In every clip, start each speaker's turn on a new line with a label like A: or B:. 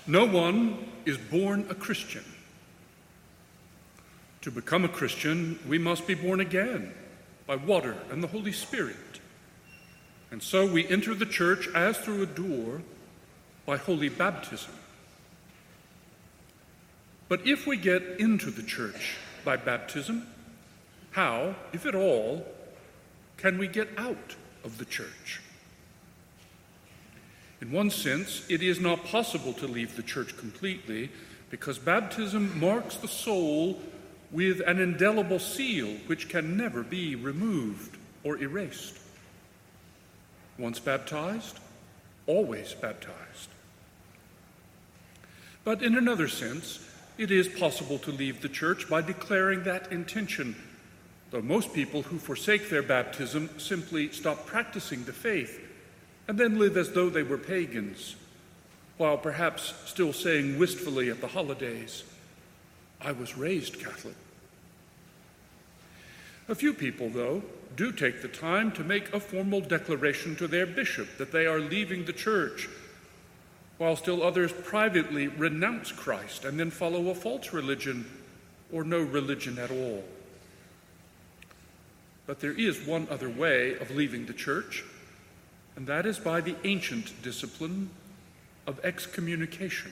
A: No one is born a Christian. To become a Christian, we must be born again by water and the Holy Spirit. And so we enter the church as through a door by holy baptism. But if we get into the church by baptism, how, if at all, can we get out of the church? In one sense, it is not possible to leave the church completely because baptism marks the soul with an indelible seal which can never be removed or erased. Once baptized, always baptized. But in another sense, it is possible to leave the church by declaring that intention, though most people who forsake their baptism simply stop practicing the faith and then live as though they were pagans, while perhaps still saying wistfully at the holidays, "I was raised Catholic." A few people, though, do take the time to make a formal declaration to their bishop that they are leaving the church, while still others privately renounce Christ and then follow a false religion or no religion at all. But there is one other way of leaving the church, and that is by the ancient discipline of excommunication.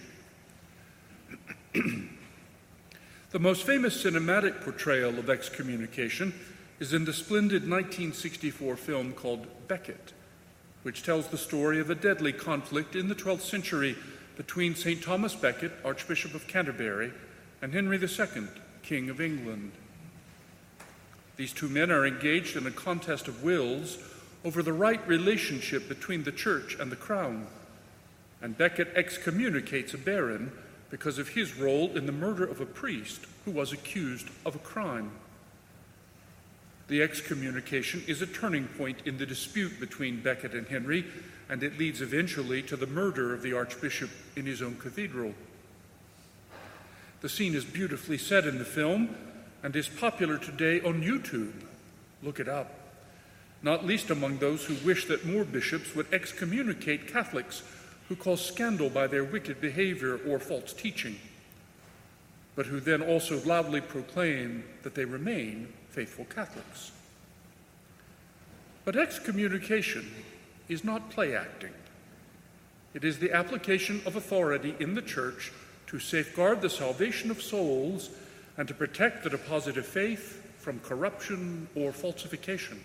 A: The most famous cinematic portrayal of excommunication is in the splendid 1964 film called Becket, which tells the story of a deadly conflict in the 12th century between St. Thomas Becket, Archbishop of Canterbury, and Henry II, King of England. These two men are engaged in a contest of wills over the right relationship between the church and the crown, and Becket excommunicates a baron because of his role in the murder of a priest who was accused of a crime. The excommunication is a turning point in the dispute between Becket and Henry, and it leads eventually to the murder of the archbishop in his own cathedral. The scene is beautifully set in the film and is popular today on YouTube. Look it up. Not least among those who wish that more bishops would excommunicate Catholics who cause scandal by their wicked behavior or false teaching, but who then also loudly proclaim that they remain faithful Catholics. But excommunication is not play acting. It is the application of authority in the church to safeguard the salvation of souls and to protect the deposit of faith from corruption or falsification.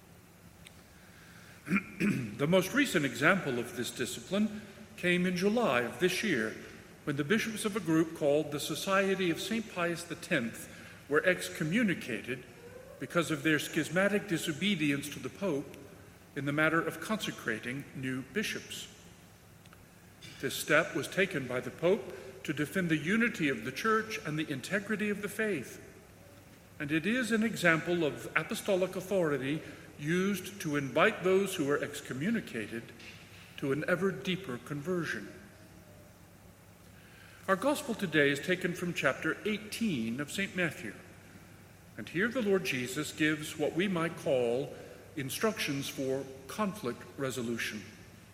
A: The most recent example of this discipline came in July of this year, when the bishops of a group called the Society of St. Pius X were excommunicated because of their schismatic disobedience to the Pope in the matter of consecrating new bishops. This step was taken by the Pope to defend the unity of the Church and the integrity of the faith, and it is an example of apostolic authority used to invite those who are excommunicated to an ever deeper conversion. Our gospel today is taken from chapter 18 of St. Matthew, and here the Lord Jesus gives what we might call instructions for conflict resolution.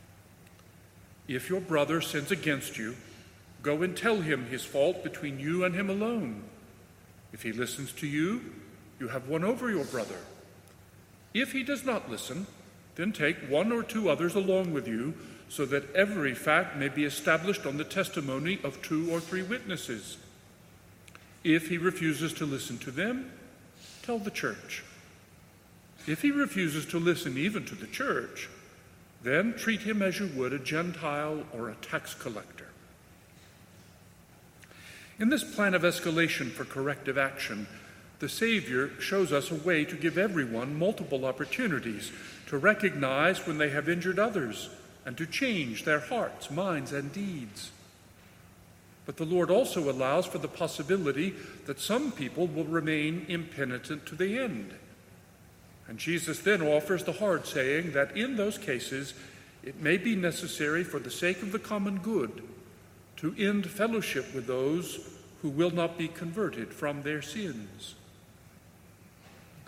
A: If your brother sins against you, go and tell him his fault between you and him alone. If he listens to you, you have won over your brother. If he does not listen, then take one or two others along with you, so that every fact may be established on the testimony of 2 or 3 witnesses. If he refuses to listen to them, tell the church. If he refuses to listen even to the church, then treat him as you would a Gentile or a tax collector. In this plan of escalation for corrective action, the Savior shows us a way to give everyone multiple opportunities to recognize when they have injured others and to change their hearts, minds, and deeds. But the Lord also allows for the possibility that some people will remain impenitent to the end. And Jesus then offers the hard saying that in those cases, it may be necessary for the sake of the common good to end fellowship with those who will not be converted from their sins.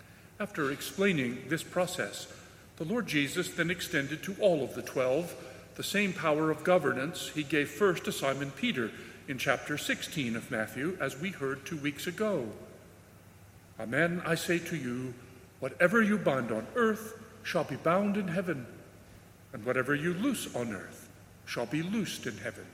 A: After explaining this process, the Lord Jesus then extended to all of the 12 the same power of governance he gave first to Simon Peter in chapter 16 of Matthew, as we heard 2 weeks ago. Amen, I say to you, whatever you bind on earth shall be bound in heaven, and whatever you loose on earth shall be loosed in heaven.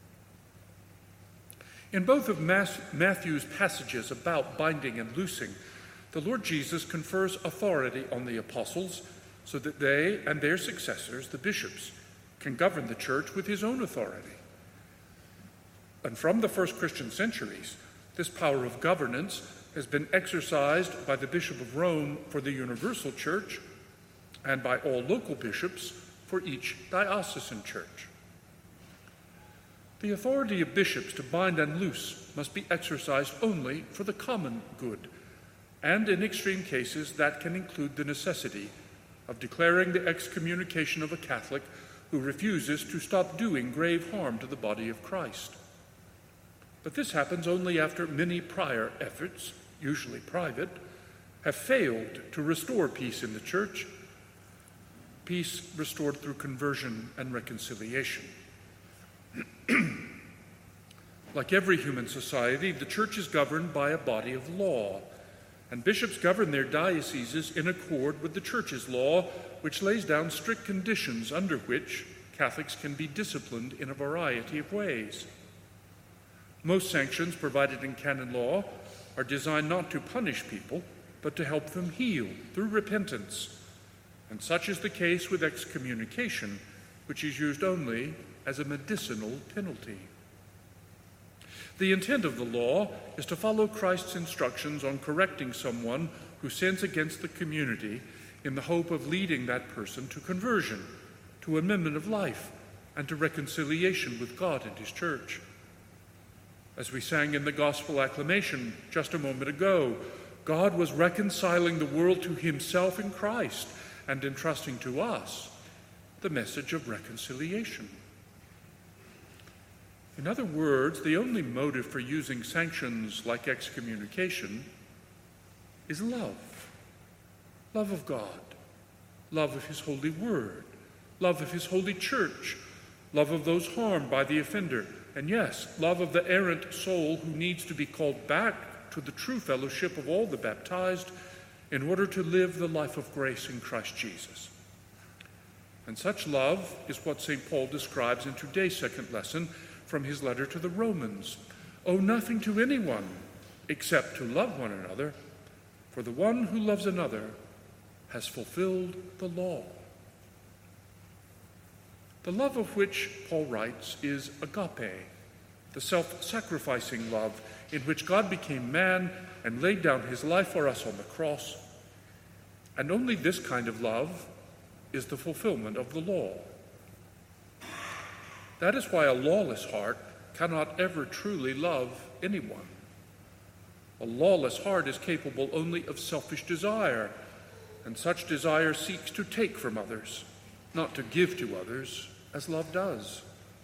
A: In both of Matthew's passages about binding and loosing, the Lord Jesus confers authority on the apostles so that they and their successors, the bishops, can govern the church with his own authority. And from the first Christian centuries, this power of governance has been exercised by the Bishop of Rome for the universal church and by all local bishops for each diocesan church. The authority of bishops to bind and loose must be exercised only for the common good, and in extreme cases that can include the necessity of declaring the excommunication of a Catholic who refuses to stop doing grave harm to the body of Christ. But this happens only after many prior efforts, usually private, have failed to restore peace in the church, peace restored through conversion and reconciliation. Like every human society, the church is governed by a body of law, and bishops govern their dioceses in accord with the church's law, which lays down strict conditions under which Catholics can be disciplined in a variety of ways. Most sanctions provided in canon law are designed not to punish people, but to help them heal through repentance. And such is the case with excommunication, which is used only as a medicinal penalty. The intent of the law is to follow Christ's instructions on correcting someone who sins against the community in the hope of leading that person to conversion, to amendment of life, and to reconciliation with God and his church. As we sang in the gospel acclamation just a moment ago, God was reconciling the world to himself in Christ and entrusting to us the message of reconciliation. In other words, the only motive for using sanctions like excommunication is love. Love of God, love of his holy word, love of his holy church, love of those harmed by the offender, and yes, love of the errant soul who needs to be called back to the true fellowship of all the baptized in order to live the life of grace in Christ Jesus. And such love is what St. Paul describes in today's second lesson from his letter to the Romans. Owe nothing to anyone except to love one another, for the one who loves another has fulfilled the law. The love of which Paul writes is agape, the self-sacrificing love in which God became man and laid down his life for us on the cross. And only this kind of love is the fulfillment of the law. That is why a lawless heart cannot ever truly love anyone. A lawless heart is capable only of selfish desire, and such desire seeks to take from others, not to give to others, as love does.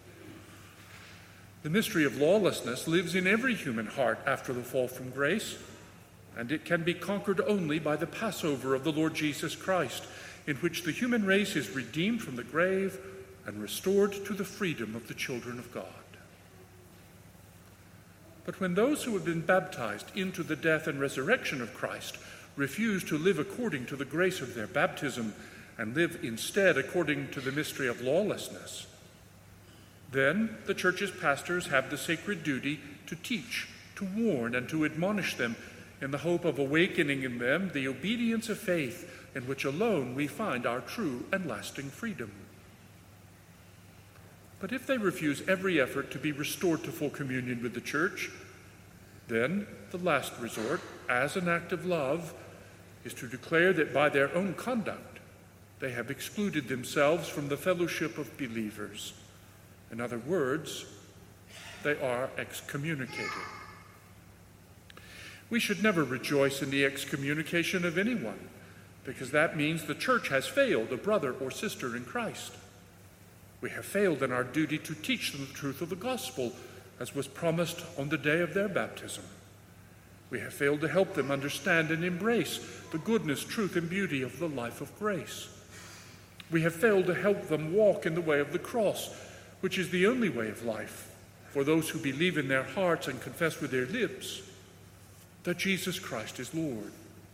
A: The mystery of lawlessness lives in every human heart after the fall from grace, and it can be conquered only by the Passover of the Lord Jesus Christ, in which the human race is redeemed from the grave and restored to the freedom of the children of God. But when those who have been baptized into the death and resurrection of Christ refuse to live according to the grace of their baptism and live instead according to the mystery of lawlessness, then the church's pastors have the sacred duty to teach, to warn, and to admonish them in the hope of awakening in them the obedience of faith in which alone we find our true and lasting freedom. But if they refuse every effort to be restored to full communion with the church, then the last resort, as an act of love, is to declare that by their own conduct they have excluded themselves from the fellowship of believers. In other words, they are excommunicated. We should never rejoice in the excommunication of anyone, because that means the church has failed a brother or sister in Christ. We have failed in our duty to teach them the truth of the gospel, as was promised on the day of their baptism. We have failed to help them understand and embrace the goodness, truth, and beauty of the life of grace. We have failed to help them walk in the way of the cross, which is the only way of life for those who believe in their hearts and confess with their lips that Jesus Christ is Lord.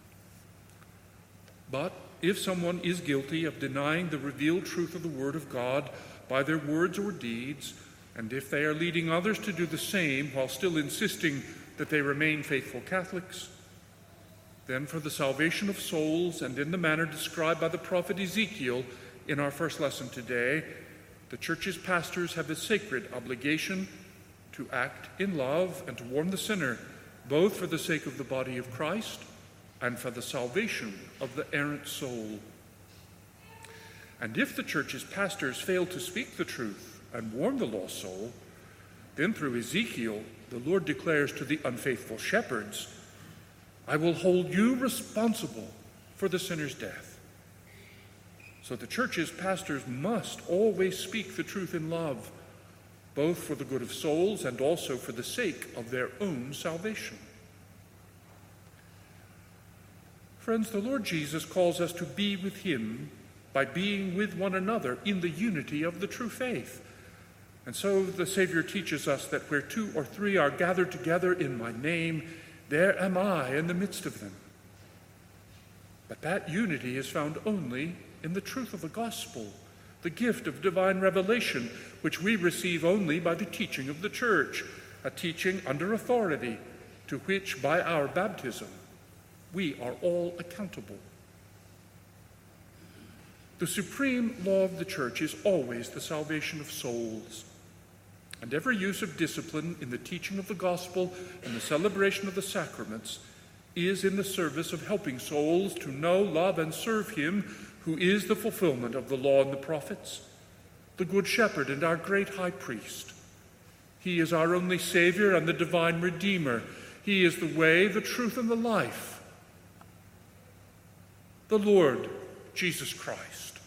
A: But if someone is guilty of denying the revealed truth of the Word of God by their words or deeds, and if they are leading others to do the same while still insisting that they remain faithful Catholics, then for the salvation of souls and in the manner described by the prophet Ezekiel in our first lesson today, the Church's pastors have a sacred obligation to act in love and to warn the sinner, both for the sake of the body of Christ and for the salvation of the errant soul. And if the Church's pastors fail to speak the truth and warn the lost soul, then through Ezekiel, the Lord declares to the unfaithful shepherds, I will hold you responsible for the sinner's death. So the Church's pastors must always speak the truth in love, both for the good of souls and also for the sake of their own salvation. Friends, the Lord Jesus calls us to be with him by being with one another in the unity of the true faith. And so the Savior teaches us that where 2 or 3 are gathered together in my name, there am I in the midst of them. But that unity is found only in the truth of the gospel, the gift of divine revelation, which we receive only by the teaching of the Church, a teaching under authority to which, by our baptism, we are all accountable. The supreme law of the Church is always the salvation of souls, and every use of discipline in the teaching of the gospel and the celebration of the sacraments is in the service of helping souls to know, love, and serve him who is the fulfillment of the law and the prophets, the Good Shepherd and our great High Priest. He is our only Savior and the divine Redeemer. He is the way, the truth, and the life, the Lord Jesus Christ.